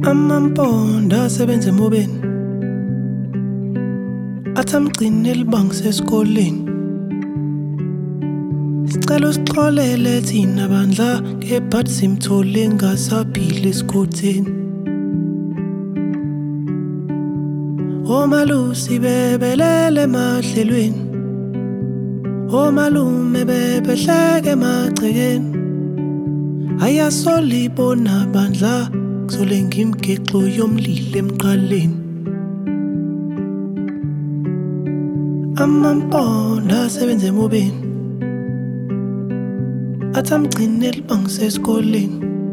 Amampondo asebenza emobeni athi amgcine elibanga sesikoleni. Sicela usixolele thina bandla ngebhathi simthole ngasaphila esikhotheni. Omalusi bebelele emahlelweni, omalume bebehleke emagcekeni. Ayasolibona bandla kuzole ngimgexo yomlilo emqaleni. Amampondo asebenza emobeni athi amgcine elibanga sesikoleni.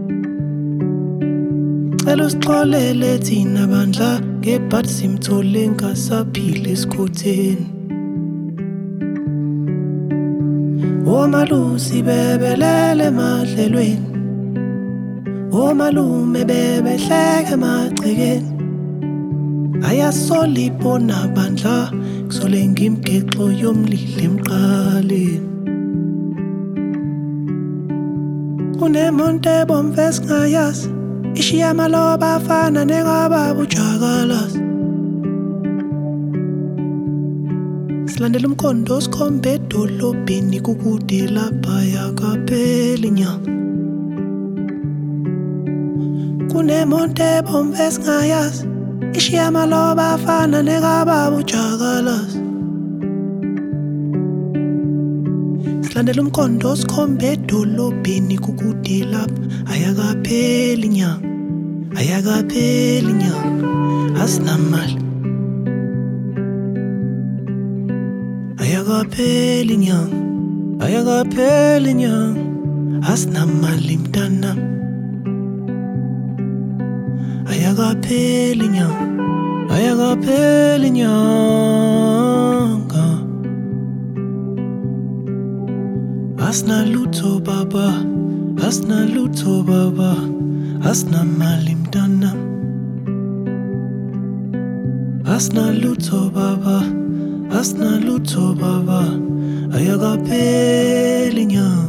Cela usixolele thina bandla ngebhathi simthole ngasaphila esikhotheni. Omalusi bebelele emahlelweni, omalume bebehleke emagcekeni. Ayasolibona bandla kuzole ngimgexo yomlilo emqaleni. Kunemonto ebomvu esingayazi ishiya amaloba afana nengababa ujakalazi. Silandela umkhondo sikhombe edolobheni kukude laphaya kaphela inyanga. Kunemonto ebomvu esingayazi ishiya amaloba afana nengababa ujakalazi. Silandela umkhondo sikhombe edolobheni kukude lapha ayakaphela inyanga, ayakaphela inyanga. Asinamali ayakaphela inyanga, ayakaphela inyanga. Asinamali mntanami, ayakaphela inyanga, ayakaphela inyanga. Asinalutho baba, asinalutho baba, asinamali mntanami. Asinalutho baba, asinalutho baba, ayakaphela inyanga.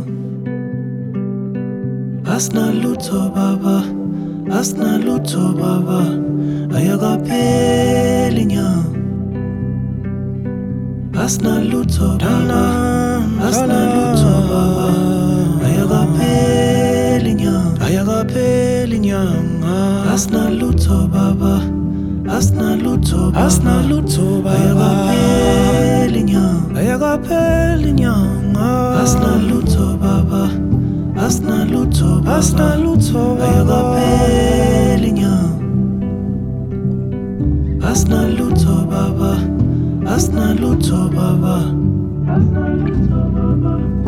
Asinalutho baba, asinalutho baba, ayakaphela inyanga. Asinalutho baba, asinalutho baba, ayakaphela inyanga, ayakaphela inyanga. Asinalutho baba, asinalutho baba, asinalutho baba, ayakaphela inyanga, ayakaphela inyanga. Asinalutho baba, asinalutho baba, asinalutho baba, ayakaphela inyanga. Asinalutho baba, asinalutho baba, asinalutho baba.